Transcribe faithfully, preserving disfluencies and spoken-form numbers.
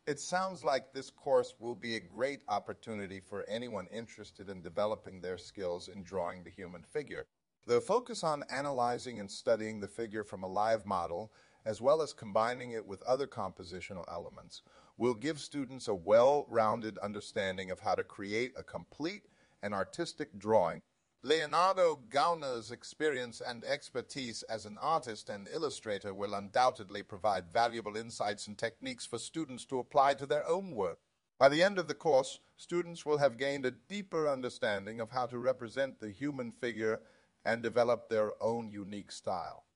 It sounds like this course will be a great opportunity for anyone interested in developing their skills in drawing the human figure. The focus on analyzing and studying the figure from a live model, as well as combining it with other compositional elements, will give students a well-rounded understanding of how to create a complete and artistic drawing. Leonardo Gauna's experience and expertise as an artist and illustrator will undoubtedly provide valuable insights and techniques for students to apply to their own work. By the end of the course, students will have gained a deeper understanding of how to represent the human figure and develop their own unique style.